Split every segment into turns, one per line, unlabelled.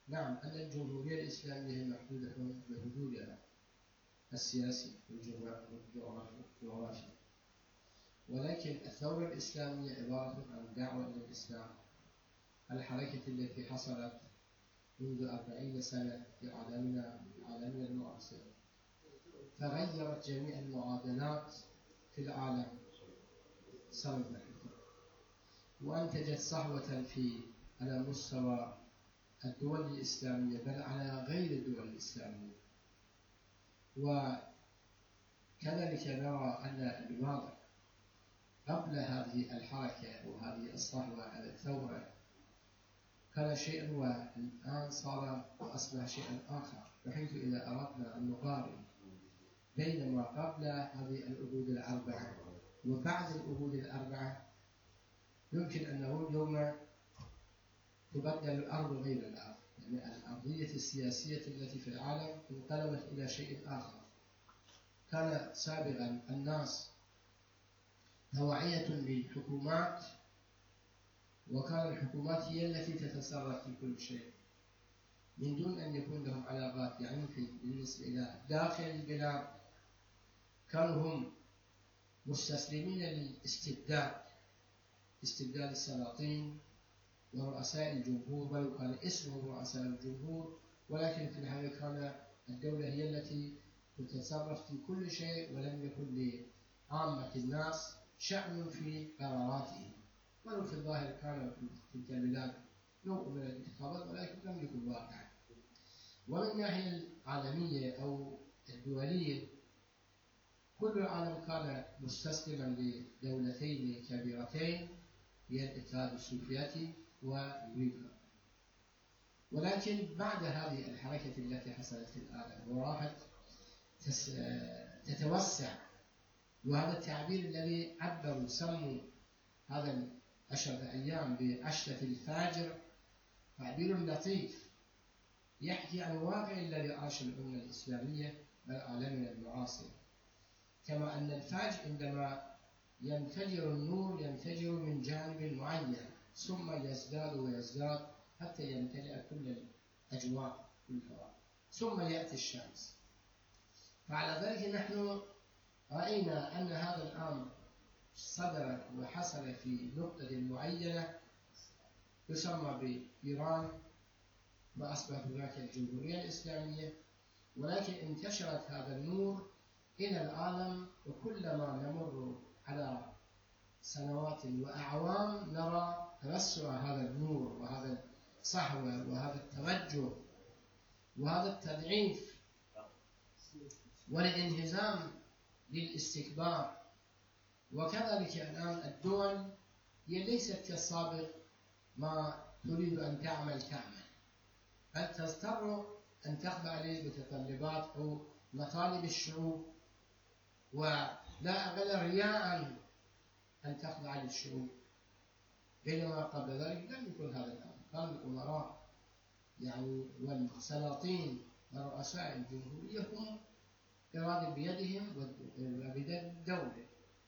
نعم، أن الجمهورية الإسلامية محدودة بحدودها السياسي والجغرافي، ولكن الثورة الإسلامية عبارة عن دعوة إلى الإسلام. الحركة التي حصلت منذ 40 سنة في عالمنا المعاصر فغيرت جميع المعادلات في العالم صلبا، وأنتجت صحوة على مستوى الدول الإسلامية بل على غير الدول الإسلامية. وكذلك نرى أن الوضع قبل هذه الحركة وهذه الصحوة على الثورة كان شيئا والآن صار وأصبح شيئا آخر، بحيث إذا أردنا أن نقارن بين ما قبل هذه العهود الأربعة وبعد العهود الأربعة يمكن أن نقول اليوم تبدل الأرض غير الأرض، يعني الأرضية السياسية التي في العالم انقلبت إلى شيء آخر. كان سابقا الناس توعية للحكومات، وكان الحكومات هي التي تتصرف في كل شيء من دون أن يكون لهم علاقات. يعني بالنسبة إلى داخل البلاد كانوا هم مستسلمين للاستبداد، استبداد السلاطين ورؤساء الجمهور، ولو كان اسمهم رؤساء الجمهور، ولكن في الحقيقة كان الدولة هي التي تتصرف في كل شيء، ولم يكن لعامة الناس شأن في قراراتهم. ولو في الظاهر كان في تلك البلاد نوع من الانتخابات، ولكن لم يكن واقعا. ومن الناحية العالمية أو الدولية كل العالم كان مستسلما لدولتين كبيرتين هي الاتحاد السوفيتي وأمريكا. ولكن بعد هذه الحركة التي حصلت في العالم وراحت تتوسع، وهذا التعبير الذي عبروا سموا هذا 10 أيام بعشرة الفاجر تعبير لطيف يحكي عن الواقع الذي عاش الأمة الإسلامية بل عالمنا المعاصر. كما أن الفاجر عندما ينفجر النور ينفجر من جانب معين ثم يزداد ويزداد حتى يمتلئ كل الأجواء كلها، ثم يأتي الشمس. فعلى ذلك نحن رأينا أن هذا الأمر صدر وحصل في نقطة معينة يسمى بإيران، وأصبحت هناك الجمهورية الإسلامية. ولكن انتشرت هذا النور إلى العالم، وكلما نمر على سنوات وأعوام نرى توسع هذا النور وهذا الصحوة وهذا التوجه وهذا التضعيف والانهزام للاستكبار. وكذلك الآن الدول هي ليست كالسابق ما تريد أن تعمل بل تضطر أن تخضع لمتطلبات أو مطالب الشعوب، ولا أقل رياء أن تخضع للشعوب. بينما قبل ذلك لم يكن هذا الأمر، كان الأمراء يعني والسلاطين ورؤساء الجمهورية هم إرادة بيدهم وبيد الدولة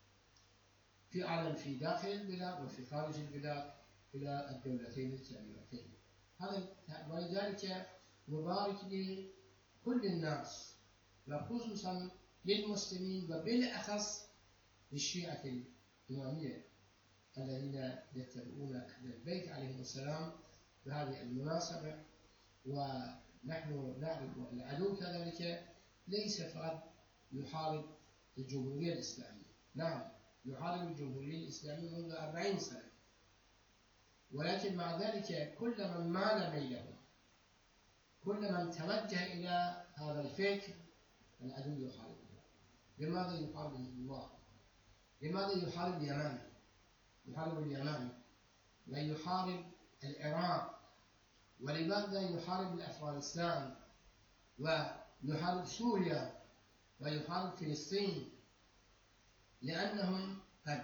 في داخل البلاد وفي خارج البلاد إلى الدولتين الكبيرتين. ولذلك نبارك لكل الناس وخصوصا للمسلمين وبالأخص للشيعة الإمامية الذين يتبعون أهل البيت عليهم السلام بهذه المناسبة. ونحن نعرف العدو كذلك ليس فقط يحارب الجمهورية الإسلامية، نعم يحارب الجمهورية الإسلامية منذ 40 سنة، ولكن مع ذلك كل من مال ميله، كل من توجه إلى هذا الفكر العدو يحاربه. لماذا يحارب الله؟ لماذا يحارب اليمن؟ يحارب اليمن ويحارب العراق، ولماذا يحارب أفغانستان ويحارب سوريا ويحارب فلسطين؟ لأنهم قد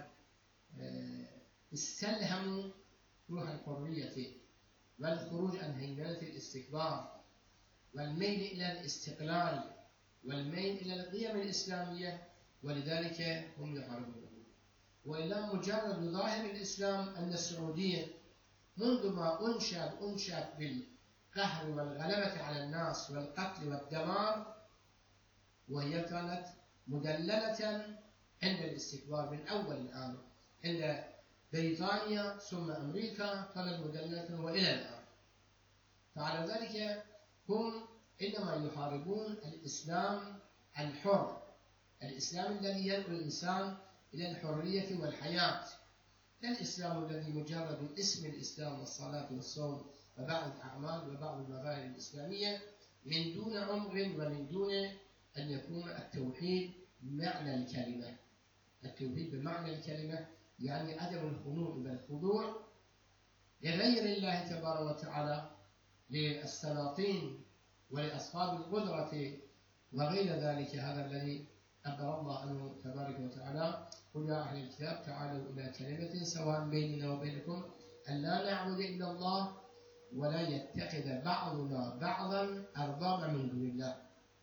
استلهموا روح الحرية والخروج عن هيمنة الاستكبار والميل إلى الاستقلال والميل إلى القيم الإسلامية، ولذلك هم يحاربون. وإلا مجرد ظاهر الإسلام أن السعودية منذ ما أنشأت القهر والغلبة على الناس والقتل والدمار، وهي كانت مدللة عند الاستكبار من أول الأمر، عند بريطانيا ثم أمريكا كانت مدللة وإلى الآن. فعلى ذلك هم إنما يحاربون الإسلام الحر، الإسلام الذي يدعو الإنسان إلى الحرية والحياة، لا الإسلام الذي مجرد اسم الإسلام والصلاة والصوم وبعض الأعمال وبعض المظاهر الإسلامية من دون عمق ومن دون أن يكون التوحيد بمعنى الكلمة. التوحيد بمعنى الكلمة يعني عدم الخنوع بل الخضوع لغير الله تبارك وتعالى، للسلاطين ولأصحاب القدرة وغير ذلك. هذا الذي أخبر الله عنه تبارك وتعالى: قل يا أهل الكتاب تعالوا إلى كلمة سواء بيننا وبينكم ألا نعبد إلا الله ولا يتخذ بعضنا بعضا أربابا من دون الله.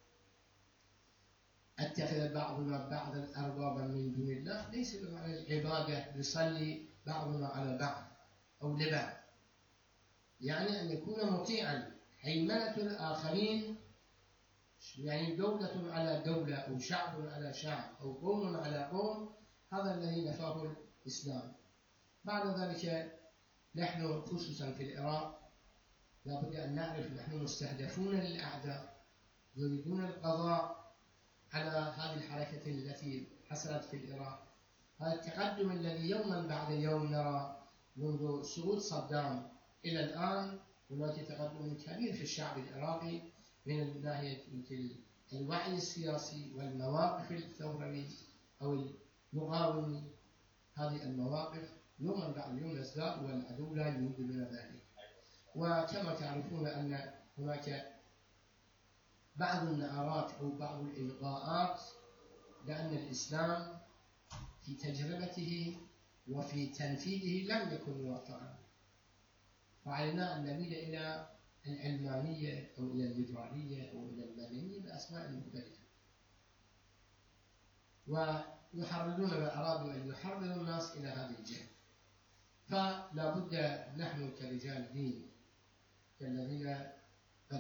اتخذ بعضنا بعضا أربابا من دون الله ليس بمعنى العبادة يصلي بعضنا على بعض أو لبعض، يعني أن يكون مطيعا. هيمنة الآخرين يعني دولة على دولة أو شعب على شعب أو قوم على قوم، هذا الذي نفاه الإسلام. بعد ذلك نحن خصوصا في العراق لابد أن نعرف نحن مستهدفون للأعداء، يريدون القضاء على هذه الحركة التي حصلت في العراق. هذا التقدم الذي يوما بعد يوم نرى منذ سقوط صدام إلى الآن، هناك تقدم كبير في الشعب العراقي من ناحية الوعي السياسي والمواقف الثورية أو المقاومة. هذه المواقف يوما بعد يوم تزداد والعدو لا يريد من ذلك. وكما تعرفون أن هناك بعض النعرات أو بعض الإلقاءات لأن الإسلام في تجربته وفي تنفيذه لم يكن موفقا، فعلينا أن نميل إلى العلمانية أو إلى الليبرالية أو إلى المدنية بأسماء مختلفة، ويحرضون وأرادوا أن يحرضوا الناس إلى هذه الجهة. فلا بد نحن كرجال دين كالذين قد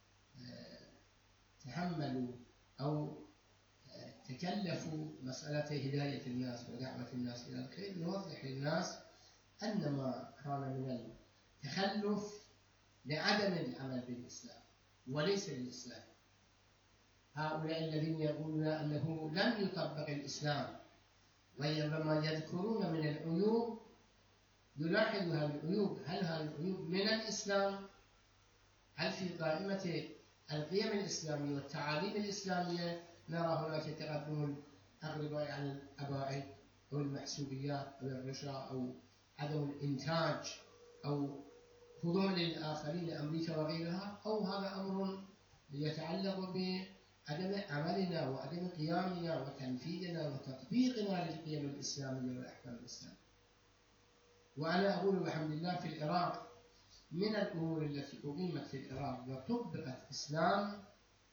تحملوا أو تكلفوا مسألة هداية الناس ودعوة الناس إلى الخير نوضح للناس أن ما كان من التخلف لعدم العمل بالإسلام وليس للإسلام. هؤلاء الذين يقولون أنه لم يطبق الإسلام وإنما يذكرون من العيوب، يلاحظوا هذه العيوب، هل هذه العيوب من الإسلام؟ هل في قائمة القيم الإسلامية والتعاليم الإسلامية نرى هناك تقدم الأغلباء عن الأباعد أو المحسوبيات أو الرشا أو عدم الإنتاج أو خضوع للآخرين لأمريكا وغيرها، أو هذا أمر يتعلق بعدم عملنا وعدم قيامنا وتنفيذنا وتطبيقنا للقيم الإسلامية والأحكام الإسلامية. وأنا أقول بحمد الله في العراق من الأمور التي أقيمت في العراق وطبقت إسلام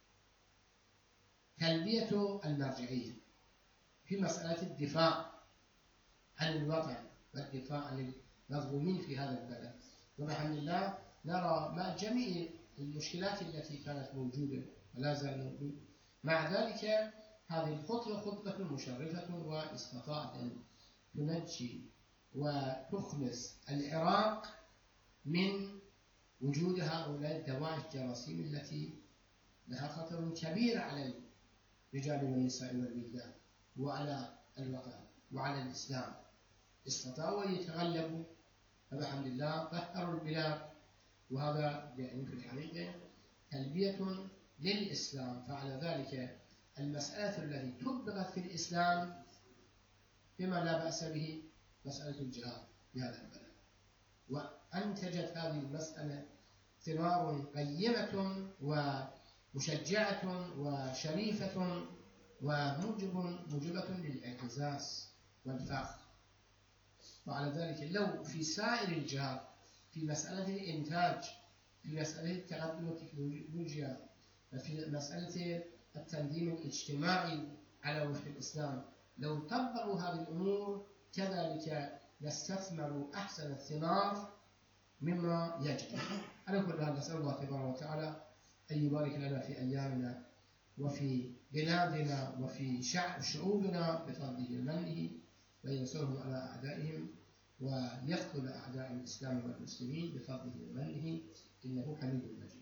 تلبية المرجعية في مسألة الدفاع عن الوطن والدفاع عن المظلومين في هذا البلد. وبحمد الله نرى مع جميع المشكلات التي كانت موجودة ولا زال موجودة، مع ذلك هذه الخطوة خطوة مشرفة واستطاعت أن تنجي وتخلص العراق من وجود هؤلاء الدواعش الجراثيم التي لها خطر كبير على الرجال والنساء والولدان وعلى الوطن وعلى الإسلام. استطاعوا أن يتغلبوا فبحمد الله طهروا البلاد، وهذا يعني في الحقيقة تلبية للإسلام. فعلى ذلك المسألة التي طبقت في الإسلام بما لا بأس به مسألة الجهاد في هذا البلد، وأنتجت هذه المسألة ثمار قيمة ومشجعة وشريفة وموجبة للاعتزاز والفخر. وعلى ذلك لو في سائر الجهات في مسألة الإنتاج، في مسألة التقدم التكنولوجيا، في مسألة التنظيم الاجتماعي على وفق الإسلام، لو طبقوا هذه الأمور كذلك نستثمر أحسن الثمار مما يجب. على كل حال نسأل الله تبارك وتعالى أن يبارك لنا في أيامنا وفي بلادنا وفي شعوبنا بفضله ومنه، وينصرهم على أعدائهم ويقتل أعداء الإسلام والمسلمين بفضله ومنه، إنه حميد مجيد.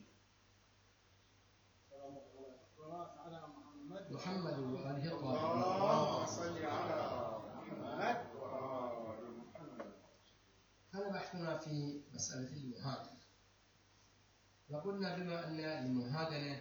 محمد وآله الطاهرين.
اللهم صل على محمد وآل محمد.
هذا بحثنا في مسألة المهادنة، وقلنا بما أن المهادنة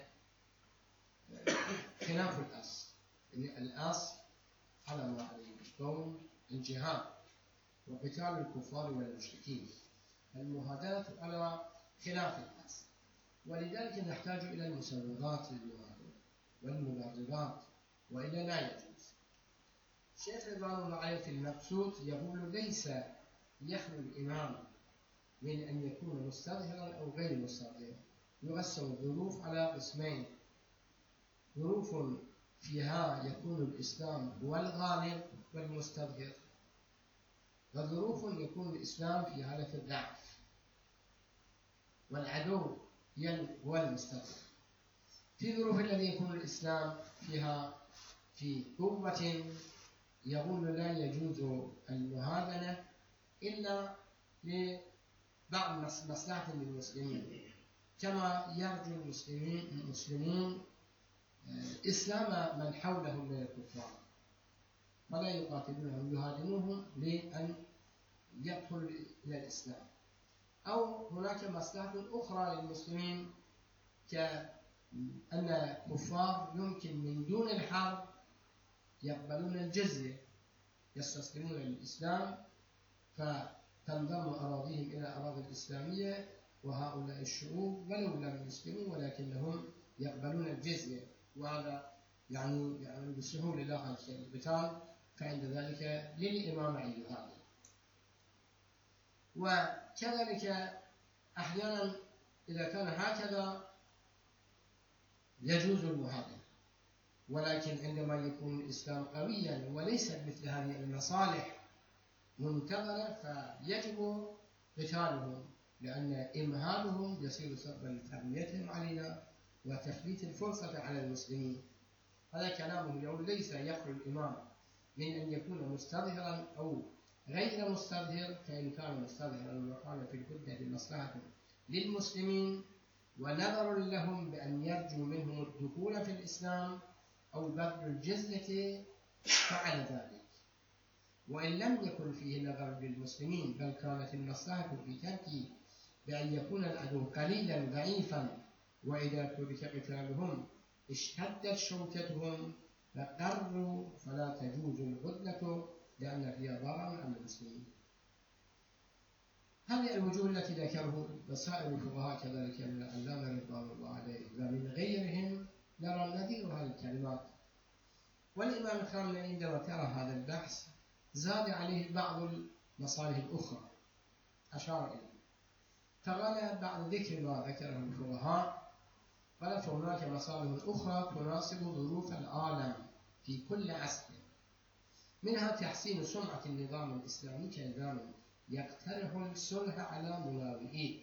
خلاف الأصل، يعني الأصل على ما عليه الكون الجهاد وقتال الكفار والمشركين، المهادنة على خلاف الأصل، ولذلك نحتاج إلى المسوغات للمهادنة والمبررات، وإلا لا يجوز. الشيخ رضوان الله عليه في المقصود يقول: ليس يخلو الإمام من أن يكون مستظهرا أو غير مستظهر. يقسم الظروف على قسمين: ظروف فيها يكون الإسلام هو الغالب والمستظهر، وظروف يكون الإسلام في حالة الضعف والعدو هو المستظهر. في ظروف الذي يكون الإسلام فيها في قوة يقول لا يجوز المهادنة إلا لبعض مصلحة للمسلمين، كما يرجو المسلمون إسلام من حولهم من الكفار، فلا يقاتلونهم يهادنوهم لأن يدخلوا إلى الإسلام. أو هناك مصلحة أخرى للمسلمين، كأن الكفار يمكن من دون الحرب يقبلون الجزية، يستسلمون للإسلام فتنضم أراضيهم إلى أراضي الإسلامية، وهؤلاء الشعوب ولو لم يسلموا ولكنهم يقبلون الجزية، وهذا يعني بسهولة لا خارج القتال، فعند ذلك للإمام أن يهاجم. وكذلك أحيانا إذا كان هكذا يجوز المهادنة، ولكن عندما يكون الإسلام قويا وليس مثل هذه المصالح منتظرة فيجب قتالهم، لأن إمهالهم يصير سببا لتهميتهم علينا وتثبيت الفرصة على المسلمين. هذا كلامه يقول: ليس يخلو الإمام من أن يكون مستظهرا أو غير مستظهر، فإن كان مستظهرا وكان في الهدنة لمصلحة للمسلمين ونظر لهم بأن يرجوا منهم الدخول في الإسلام أو بذل الجزية فعل ذلك. وإن لم يكن فيه نظر للمسلمين بل كانت المصلحة في تركه بأن يكون العدو قليلا ضعيفا، وإذا ترك قتالهم اشتدت شوكتهم فقروا، فلا تجوز الهدنة لأن فيها ضرر على المسلمين. هذه الوجوه التي ذكره وسائر الفقهاء كذلك من العلامة رضوان الله عليه ومن غيرهم نرى نذير هذه الكلمات. والإمام الخامنئي عندما ترى هذا البحث زاد عليه بعض المصالح الأخرى أشار إليه، فقال بعد ذكر ما ذكره الفقهاء قال: فهناك مصالح أخرى تناسب ظروف العالم في كل عصر، منها تحسين سمعة النظام الإسلامي كنظام يقترح الصلح على مناوئيه.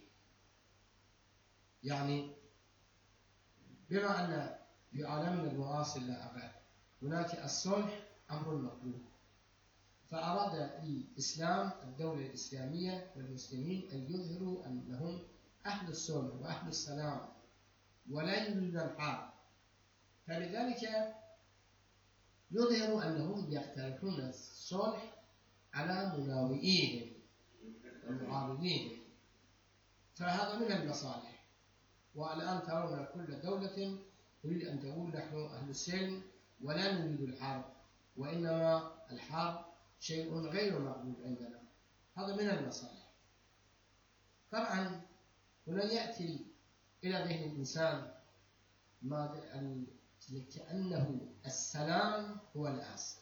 يعني بما أن في عالمنا المعاصر لا أبعد هناك الصلح أمر مطلوب، فأراد الإسلام الدولة الإسلامية والمسلمين أن يظهروا أنهم أهل الصلح وأهل السلام ولا يريدون الحرب، فلذلك يظهر أنهم يقترحون الصلح على مناوئيهم ومعارضيهم، فهذا من المصالح. والآن ترون كل دولة تريد أن تقول: نحن أهل السلم ولا نريد الحرب، وإنما الحرب شيء غير مقبول عندنا. هذا من المصالح. طبعا هنا يأتي إلى ذهن الإنسان كأنه السلام هو الأصل،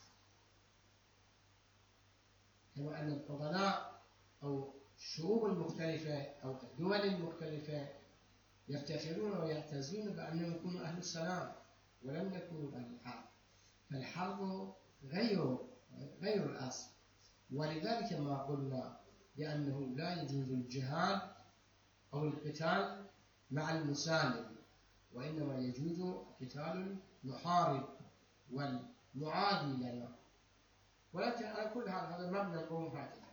كما أن الفضلاء أو الشعوب المختلفة أو الدول المختلفة يفتخرون ويعتزون بأنهم يكونوا أهل السلام ولم يكونوا أهل الحرب، فالحرب غير الأصل. ولذلك ما قلنا بأنه لا يجوز الجهاد أو القتال مع المسالم، وإنما يجوز قتال المحارب والمعادي لنا. ولكن على كل حال هذا مبنى القوم هكذا.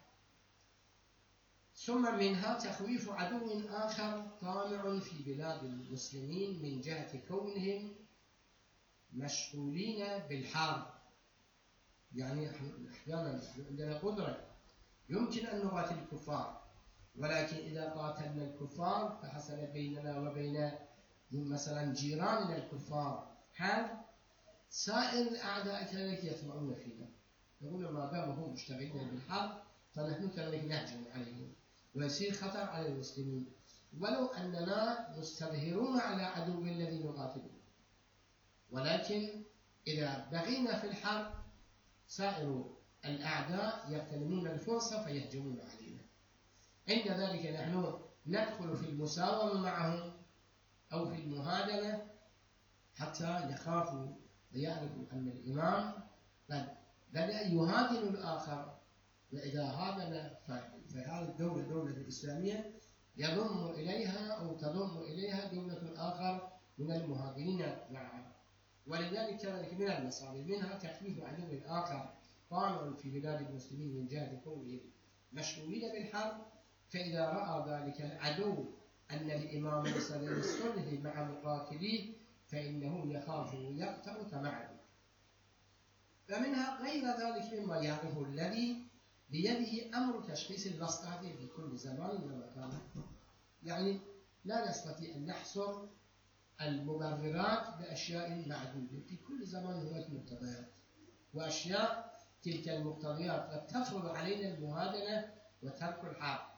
ثم منها تخويف عدو آخر طامع في بلاد المسلمين من جهة كونهم مشغولين بالحرب. يعني أحيانا عندنا قدرة يمكن أن نقاتل الكفار، ولكن إذا قاتلنا الكفار فحصل بيننا وبين مثلا جيراننا الكفار حرب، سائر الأعداء كذلك يطمعون فينا، يقول ما دام هم مشتغلين بالحرب فنحن كذلك نهجم عليهم ويصير خطر على المسلمين، ولو أننا مستظهرون على عدو الذي نقاتله. ولكن إذا بغينا في الحرب سائر الأعداء يغتنمون الفرصة فيهجمون علينا. عند ذلك نحن ندخل في المساومة معهم أو في المهادنة حتى يخافوا ويعرفوا أن الإمام بدأ يهادن الآخر، وإذا هادن فهذه الدولة دولة الإسلامية يضم إليها أو تضم إليها دولة آخر من المهاجرين معها. ولذلك كذلك من المصالح منها تخفيف عدو آخر طامع في بلاد المسلمين من جهة كونهم مشغولين بالحرب، فإذا رأى ذلك العدو أن الإمام سيصلح مع مقاتليه فإنه يخاف ويقطع طمعه. فمنها غير ذلك مما يعرفه الذي بيده أمر تشخيص المصلحة في كل زمان ومكان. يعني لا نستطيع أن نحصر المبررات بأشياء معدودة، في كل زمان هناك مقتضيات، وأشياء تلك المقتضيات قد تفرض علينا المهادنة وترك الحرب.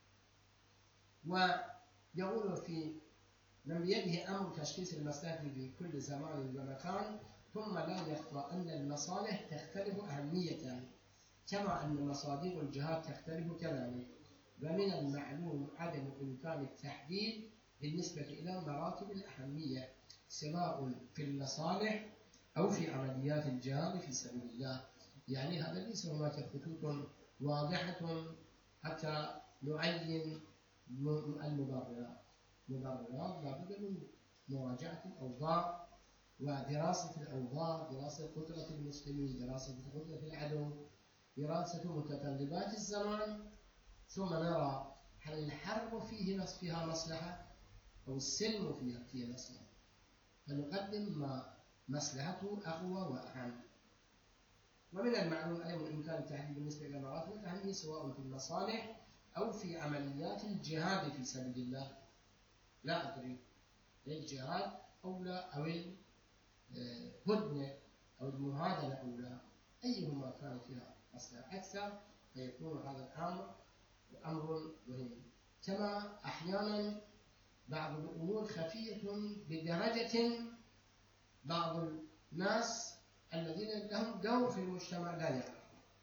ويقول في من بيده أمر تشخيص المصلحة في كل زمان ومكان، ثم لا يخفى أن المصالح تختلف أهمية كما أن مصادر الجهاد تختلف كذلك. ومن المعلوم عدم إمكان التحديد بالنسبة إلى مراتب الأهمية سواء في المصالح أو في عمليات الجهاد في سبيل الله. يعني هذا ليس هناك خطوط واضحة حتى نعين المبررات. مبررات لابد من مراجعة الأوضاع ودراسة الأوضاع، دراسة قدرة المسلمين، دراسة قدرة العدو، دراسة متطلبات الزمان، ثم نرى هل الحرب فيها مصلحة أو السلم فيها مصلحة، فنقدم ما مصلحته أقوى وأهم. ومن المعلوم أيضا إمكان التحديد بالنسبة إلى مراتب الأهمية سواء في المصالح أو في عمليات الجهاد في سبيل الله. لا أدري الجهاد أولى أو الهدنة أو المهادنة أولى، أيهما كان فيها مصلحة أكثر فيكون هذا الأمر أمر مهم. كما أحيانا بعض الأمور خفية بدرجة بعض الناس الذين لهم دور في المجتمع لا يعرفون.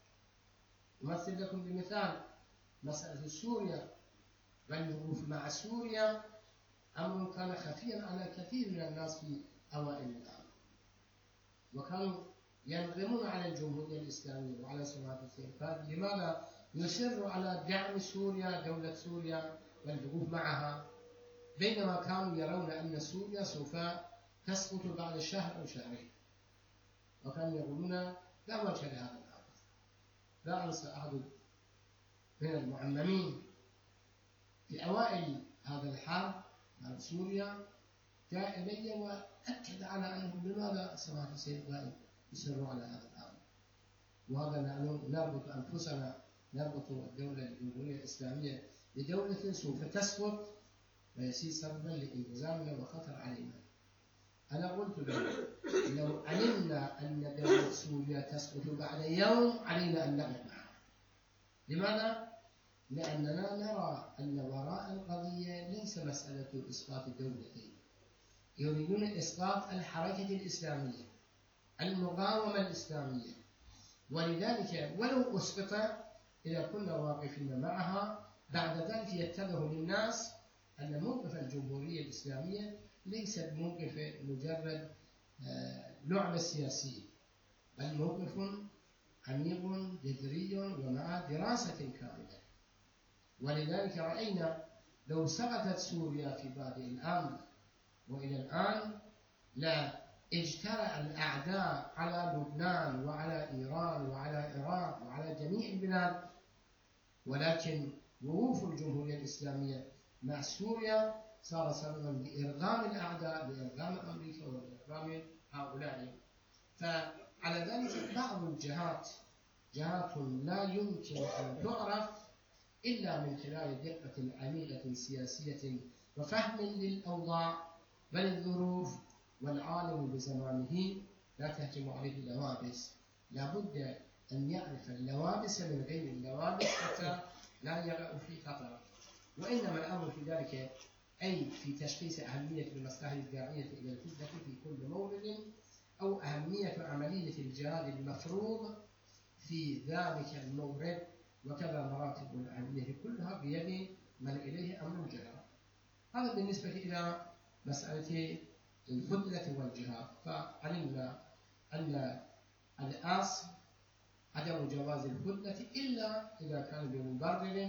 أمثل لكم بمثال مسألة سوريا والوقوف مع سوريا، أمر كان خفيا على كثير من الناس في أوائل الأمر، وكانوا ينغمون على الجمهورية الإسلامية وعلى سماحة السيد. فلماذا يصر على دعم سوريا دولة سوريا والوقوف معها، بينما كانوا يرون أن سوريا سوف تسقط بعد شهر أو شهرين، وكانوا يقولون لا وجه لهذا الأمر. لا أنسى أحد من المعممين في أوائل هذا الحرب مع سوريا جاء إلي وأكد على أنه لماذا سماحة السيد قائد يصروا على هذا الأمر، وهذا نربط أنفسنا، نربط الدولة الجمهورية الإسلامية بدولة سوف تسقط ويصير سببا لإلزامنا وخطر علينا. أنا قلت له لو علمنا أن دولة سوريا تسقط بعد يوم علينا أن نقف معها. لماذا؟ لأننا نرى أن وراء القضية ليس مسألة إسقاط الدولتين، يريدون إسقاط الحركة الإسلامية، المقاومة الإسلامية. ولذلك ولو أسقط إذا كنا واقفين معها بعد ذلك يتضح للناس أن موقف الجمهورية الإسلامية ليس موقف مجرد لعبة سياسية، بل موقف عميق جذري ومع دراسة كاملة. ولذلك رأينا لو سقطت سوريا في بادئ الأمر وإلى الآن لا اجترأ الأعداء على لبنان وعلى إيران وعلى العراق وعلى جميع البلاد، ولكن وقوف الجمهورية الإسلامية مع سوريا صار سببا لإرغام الأعداء، لإرغام أمريكا وإرغام هؤلاء. فعلى ذلك بعض الجهات جهات لا يمكن أن تعرف إلا من خلال دقة عميقة سياسية وفهم للأوضاع بل الظروف، والعالم بزمانه لا تهجم عليه اللوابس، لا بد أن يعرف اللوابس من غير اللوابس حتى لا يقع في خطر. وإنما الأمر في ذلك أي في تشخيص أهمية المصلحة الداعية إلى الفتنة في كل مورد، أو أهمية عملية الجهاد المفروض في ذلك المورد، وكذا مراتب الأهمية كلها بيد من إليه أمر الجهاد. هذا بالنسبة إلى مسألة الفتنة والجهاد. فعلمنا أن الأصل عدم جواز الفتنة إلا إذا كان بمبرر،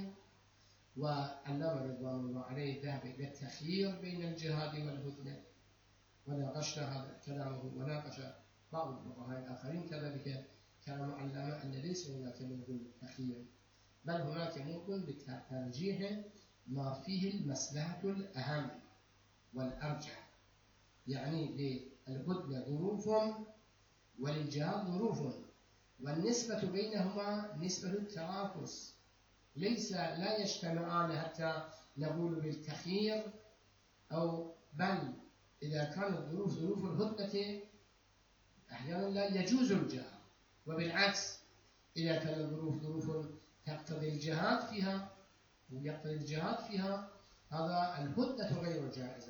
وعلامة رضوان الله عليه ذهب إلى التخيير بين الجهاد والفتنة، وناقشنا هذا كلامه، وناقش بعض الفقهاء الآخرين كذلك كلام علامة أن ليس هناك موضوع تخيير، بل هناك موضوع بترجيح ما فيه المصلحة الأهم والأرجح. يعني للفتنة ظروف وللجهاد ظروف، والنسبة بينهما نسبة التنافس، ليس لا يجتمعان حتى نقول بالتخيير، أو بل إذا كانت الظروف ظروف الفتنة أحيانا لا يجوز الجهاد، وبالعكس إذا كانت الظروف ظروف تقتضي الجهاد فيها ويقتضي الجهاد فيها هذا الفتنة غير جائزة.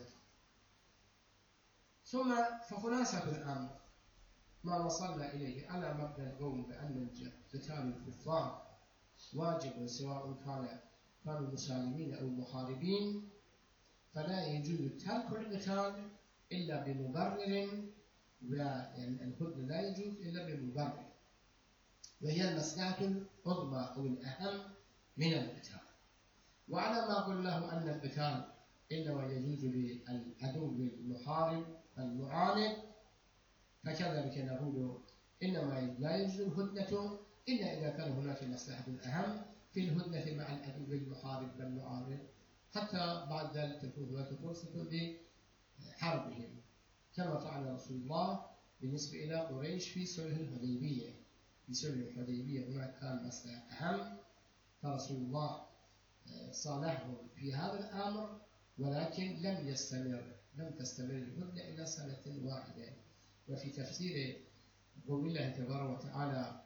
ثم فخلاصة الأمر ما وصلنا إليه على مبدأ القول بأن قتال الكفار واجب سواء كانوا مسالمين أو محاربين، فلا يجوز ترك القتال إلا بمبرر، يعني الفتنة لا يجوز إلا بمبرر، وهي المصلحة العظمى أو الأهم من القتال. وعلى ما قلناه أن القتال إنما يجوز للعدو المحارب المعاند، فكذلك نقول إنما لا يجوز الهدنة إلا إذا كان هناك مصلحة أهم في الهدنة مع العدو المحارب والمعارض، حتى بعد ذلك تكون هناك فرصة لحربهم، كما فعل رسول الله بالنسبة إلى قريش في صلح الحديبية. في صلح الحديبية هناك كان مصلحة أهم، فرسول الله صالحهم في هذا الأمر، ولكن لم تستمر الهدنة إلى سنة واحدة. وفي تفسير قول الله تبارك وتعالى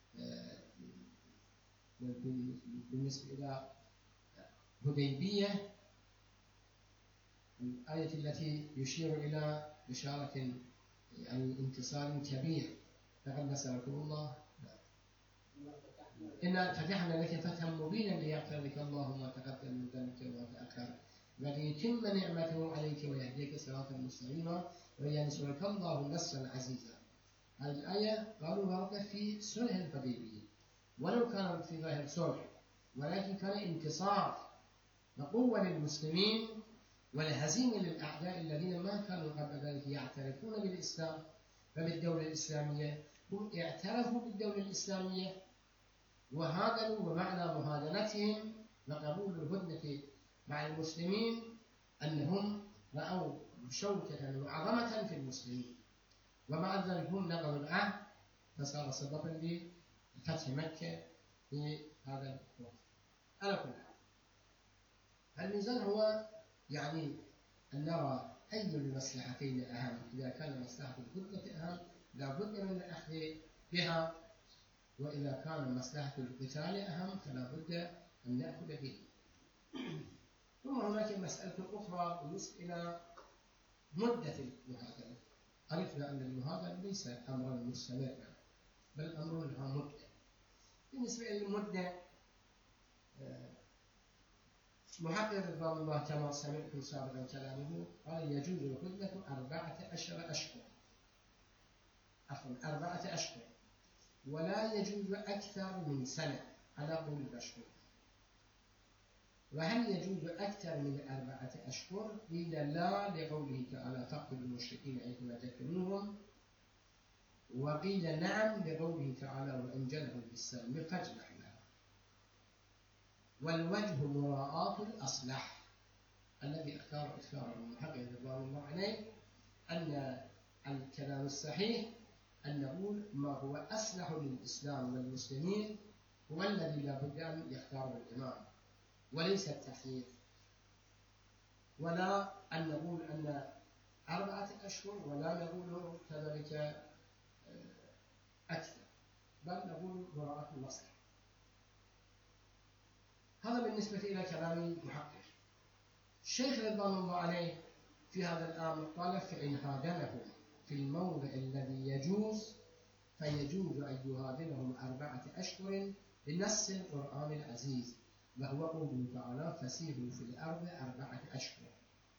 بالنسبة إلى حديبية، الآية التي يشير إلى بشارة يعني انتصار كبير، لقد نصركم الله إن فتحنا لك فتحا مبينا ليغفر لك الله ما تقدم من ذنبك وما تأخر وليتم نعمته عليك ويهديك صراطا مستقيما وينصرك الله نصرا عزيزا. هذه الآية قالوا وردت في صلح الحديبية، ولو كانت في ظاهر صلح، ولكن كان انتصار وقوة للمسلمين والهزيمة للأعداء الذين ما كانوا قبل ذلك يعترفون بالإسلام وبالدولة الإسلامية. هم اعترفوا بالدولة الإسلامية وهاجروا، ومعنى مهادنتهم وقبول الهدنة مع المسلمين أنهم رأوا شوكة وعظمة في المسلمين، ومع ذلك هم نقضوا العهد، فصار سببا لفتح مكة في هذا الوقت. على كل حال الميزان هو يعني أن نرى أي المصلحتين أهم. إذا كان مصلحة الهدنة أهم لا بد من الأخذ بها، وإذا كان مصلحة القتال أهم فلا بد أن نأخذ به. ثم هناك مسألة أخرى بالنسبة إلى مدة المهادنة. عرفنا أن المهادنة ليس أمرا مستمرا بل أمر لها مدة. بالنسبة للمدة محقق رضوان الله كما سمعتم سابقا كلامه قال يجوز الهدنة 14 أشهر، 4 أشهر، ولا يجوز أكثر من سنة على قول المشهور. وهل يجوز أكثر من 4 أشهر؟ قيل لا، لقوله تعالى فاقتلوا المشركين حيث وجدتموهم، وقيل نعم لقوله تعالى وإن جنحوا للسلم فاجنح لها. والوجه مراعاة الأصلح الذي اختاره المحقق رضوان الله عليه، أن الكلام الصحيح أن نقول ما هو أصلح للإسلام والمسلمين هو الذي لا بد أن يختاره الإمام، وليس التخيير، ولا أن نقول أن 4 أشهر ولا نقول كذلك أكثر، بل نقول مراعاة المصلحة. هذا بالنسبة إلى كلام المحقق. الشيخ رضوان الله عليه في هذا الأمر قال فإن هادنهم في الموضع الذي يجوز فيجوز أن يهادنهم 4 أشهر بنص القرآن العزيز، وهو قوله تعالى فسيروا في الأرض 4 أشهر.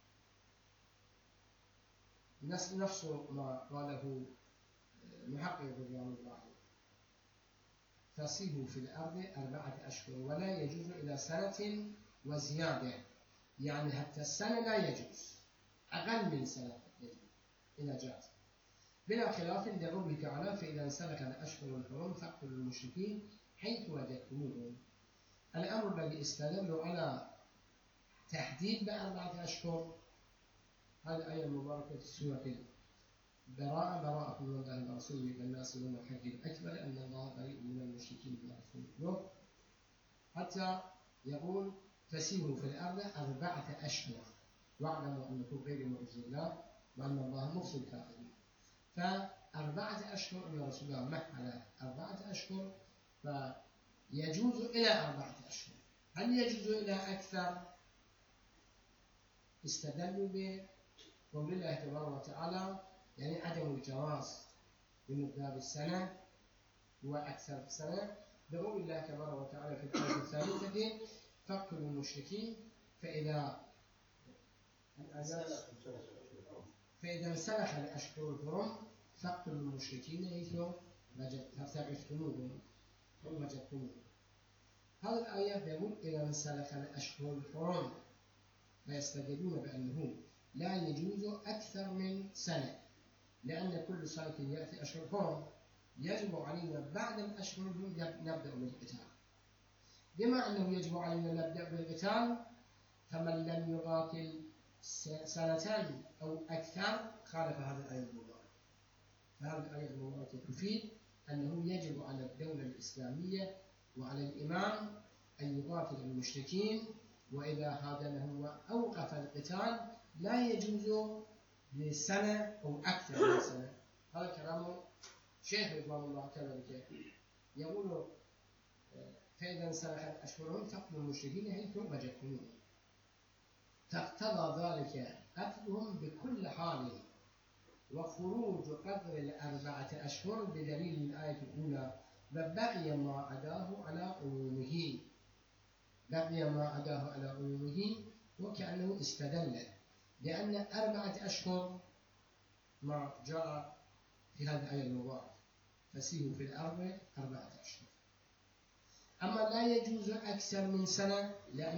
نفس ما قاله محقق رضوان الله عليه، فسيروا في الأرض 4 أشهر، ولا يجوز إلى سنة وزيادة، يعني حتى السنة لا يجوز، أقل من سنة يجوز إذا جاز، بلا خلاف لقوله تعالى فإذا انسلخ الأشهر الحرم فاقتلوا المشركين حيث وجدتموهم. الأمر الذي استدلوا على تحديد ب4 أشهر هذه الآية المباركة في سورة براءة من الله ورسوله والناس يوم الحج الأكبر أن الله بريء من المشركين ورسوله، حتى يقول فسيروا في الأرض 4 أشهر واعلموا أنكم غير معجز الله وأن الله مخزي الكافرين. ف4 أشهر أن رسول الله محل 4 أشهر، فيجوز إلى 4 أشهر. هل يجوز إلى أكثر؟ استدلوا بقول الله تبارك وتعالى يعني عدم الجواز بمقدار السنة وأكثر السنة، بقول الله تبارك وتعالى في الآية الثالثة فاقتلوا المشركين فإذا انسلخ الأشهر الحرم فاقتلوا المشركين حيث وجدتموهم. هذه الآية يقول إذا انسلخ الأشهر الحرم، فيستدلون بأنه لا يجوز أكثر من سنة، لأن كل سنة يأتي أشهر حرم يجب علينا بعد الأشهر نبدأ بالقتال. بما أنه يجب علينا نبدأ بالقتال، فمن لم يقاتل سنة أو أكثر خالف هذه الآية المباركة. فهذه الآية المباركة تفيد أنه يجب على الدولة الإسلامية وعلى الإمام أن يقاتل المشركين، وإذا هادنهم وأوقف القتال لا يجوز لسنة أو أكثر من سنة. هذا كلام شيخ رضوان الله كذلك يقول فإذا انسلخ الأشهر فاقتلوا المشركين حيث وجدتموهم، فاقتضى ذلك قتلهم بكل حال وخروج قدر 4 أشهر بدليل الآية الأولى وبقي ما عداه على عمومه. بقي ما عداه على عمومه وكأنه استدل لأن 4 أشهر ما جاء في هذه الآية المباركة فسيروا في الأرض 4 أشهر. أما لا يجوز أكثر من سنة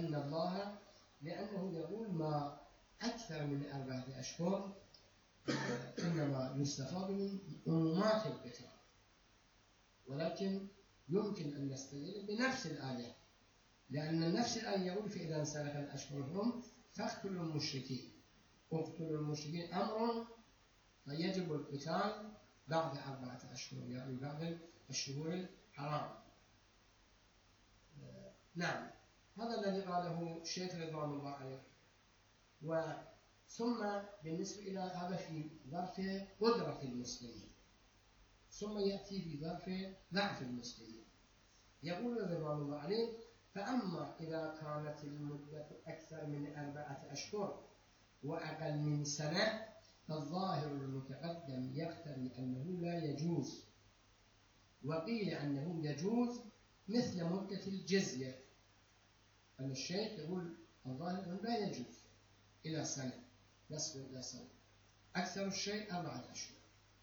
لأنه يقول ما أكثر من 4 أشهر إنما يستفاد من عمومات القتال، ولكن يمكن أن نستدل بنفس الآية، لأن نفس الآية يقول فإذا انسلخ الأشهر الحرم فاقتلوا المشركين. اقتلوا المشركين أمر، فيجب القتال بعد 4 أشهر، يعني بعد الشهور الحرام. نعم، هذا الذي قاله الشيخ رضوان الله عليه. ثم بالنسبة إلى هذا في ظرف قدرة المسلمين، ثم يأتي في ظرف ضعف المسلمين. يقول رضوان الله عليه فأما إذا كانت المدة أكثر من 4 أشهر وأقل من سنة فالظاهر المتقدم يقتضي أنه لا يجوز، وقيل أنه يجوز مثل مدة الجزية. أن الشيخ يقول الظاهر أنه لا يجوز إلى سنة، نصف إلى سنة، أكثر الشيء 4 أشهر.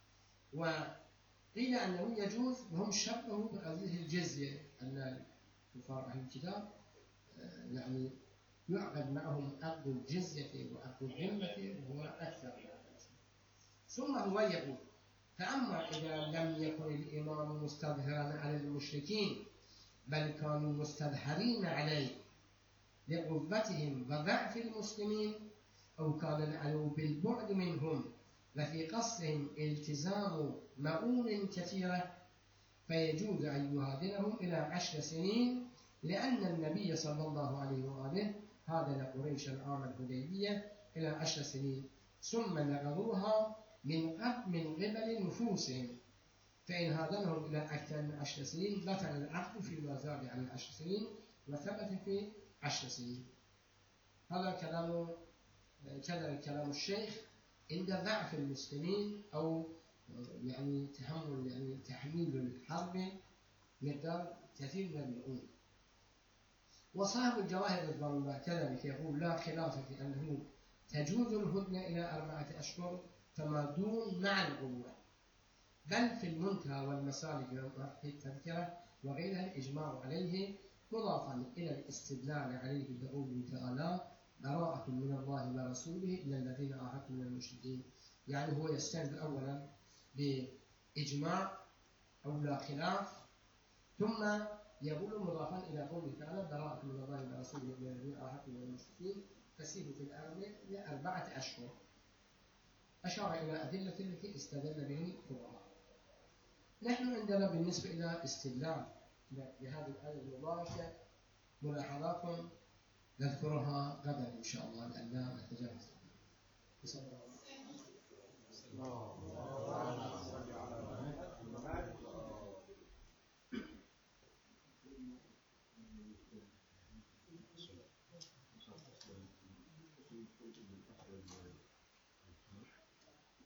وقيل أنه يجوز، وهم شبهوا بقضية الجزية أن كفار أهل الكتاب يعني يعقد معهم عقد الجزية وعقد الذمة وهو أكثر من هذا. ثم هو يقول: فأما إذا لم يكن الإمام مستظهرا على المشركين بل كانوا مستظهرين عليه لقوتهم وضعف المسلمين، أو كان العدو بالبعد منهم وفي قصدهم التزام مؤون كثيرة، فيجوز أن يهادنهم إلى 10 سنين، لأن النبي صلى الله عليه وآله هادن قريشا عام الحديبية إلى 10 سنين ثم نقضوها من قبل نفوسهم، فإن هادنهم إلى أكثر من 10 سنين بطل العقد فيما زاد عن 10 سنين وثبت في 10 سنين. هذا كلام الشيخ عند ضعف المسلمين أو يعني تحميل الحرب مقدار كثير من المؤون. وصاحب الجواهر رضوان الله كذلك يقول: لا خلاف في أنه تجوز الهدنة إلى 4 أشهر كما دون مع القوة، بل في المنتهى والمسالك في التذكرة وغيرها الإجماع عليه، مضافا إلى الاستدلال عليه بقوله تعالى: براءة من الله ورسوله إلى الذين عاهدتم من المشركين. يعني هو يستند أولا بإجماع أو لا خلاف، ثم يقول مضافا إلى قوله تعالى: براءة من الله ورسوله إلى الذين عاهدتم من المشركين، تسير في الأرض ل4 أشهر. أشار إلى أدلة التي استدل به الفقهاء. نحن عندنا بالنسبة إلى استدلال بهذه الآية المباركة ملاحظات نذكرها غدا إن شاء الله لأننا نتجاوز. بسم الله الرحمن الرحيم.